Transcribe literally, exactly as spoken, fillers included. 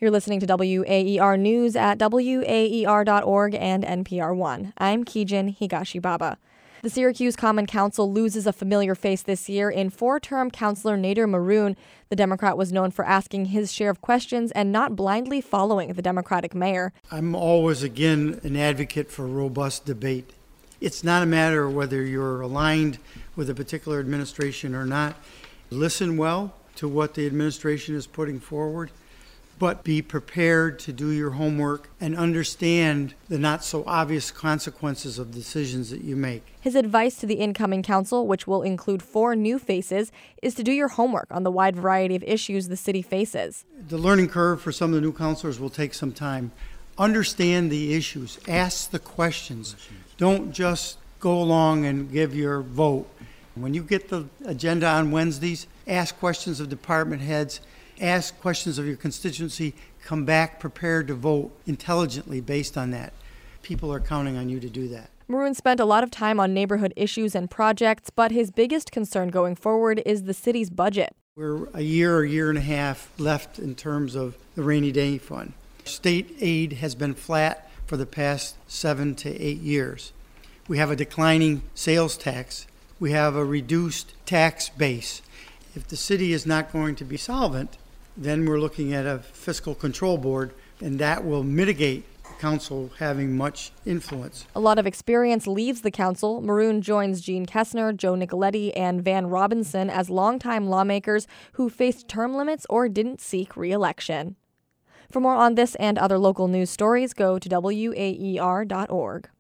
You're listening to W A E R News at W A E R dot org and N P R one. I'm Kijin Higashibaba. The Syracuse Common Council loses a familiar face this year in four-term Councilor Nader Maroon. The Democrat was known for asking his share of questions and not blindly following the Democratic mayor. I'm always, again, an advocate for robust debate. It's not a matter of whether you're aligned with a particular administration or not. Listen well to what the administration is putting forward, but be prepared to do your homework and understand the not-so-obvious consequences of decisions that you make. His advice to the incoming council, which will include four new faces, is to do your homework on the wide variety of issues the city faces. The learning curve for some of the new councilors will take some time. Understand the issues. Ask the questions. Don't just go along and give your vote. When you get the agenda on Wednesdays, ask questions of department heads. Ask questions of your constituency. Come back prepared to vote intelligently based on that. People are counting on you to do that. Maroon spent a lot of time on neighborhood issues and projects, but his biggest concern going forward is the city's budget. We're a year or year and a half left in terms of the rainy day fund. State aid has been flat for the past seven to eight years. We have a declining sales tax. We have a reduced tax base. If the city is not going to be solvent, then we're looking at a fiscal control board, and that will mitigate the council having much influence. A lot of experience leaves the council. Maroon joins Gene Kessner, Joe Nicoletti, and Van Robinson as longtime lawmakers who faced term limits or didn't seek re-election. For more on this and other local news stories, go to W A E R dot org.